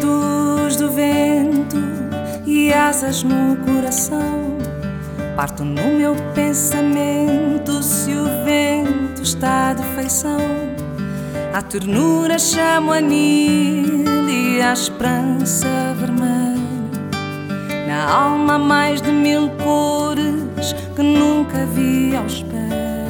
Ventos do vento e asas no coração, parto no meu pensamento se o vento está de feição. A ternura chama o anil e a esperança vermelha. Na alma mais de 1000 cores que nunca vi ao espelho.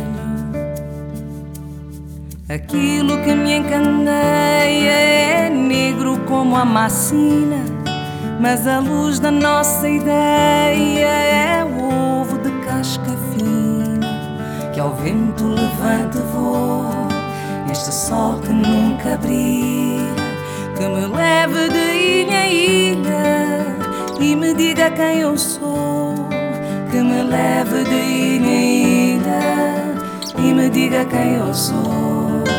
Aquilo que me encandeia é negro como a macina, mas a luz da nossa ideia é o ovo de casca fina, que ao vento levanta voo neste sol que nunca brilha, que me leve de ilha a ilha e me diga quem eu sou, que me leve de ilha a ilha e me diga quem eu sou.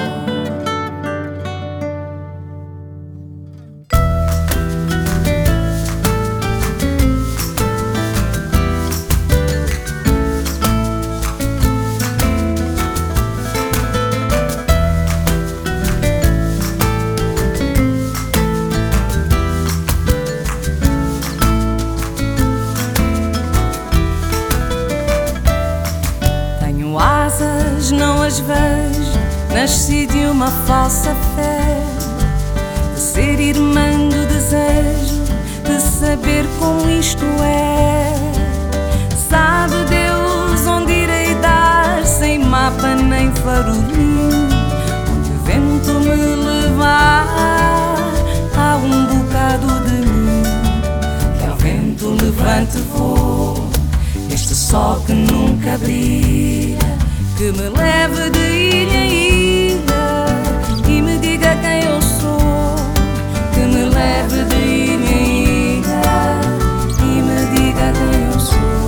Não as vejo, nasci de uma falsa fé, de ser irmã do desejo, de saber como isto é. Sabe Deus onde irei dar, sem mapa nem farolim, onde o vento me levar, há um bocado de mim, que ao vento levante voo, este sol que nunca brilha, que me leve de ilha a ilha e me diga quem eu sou, que me leve de ilha a ilha e me diga quem eu sou.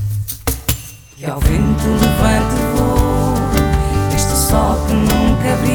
Que ao vento levante voo, este sol que nunca brilha,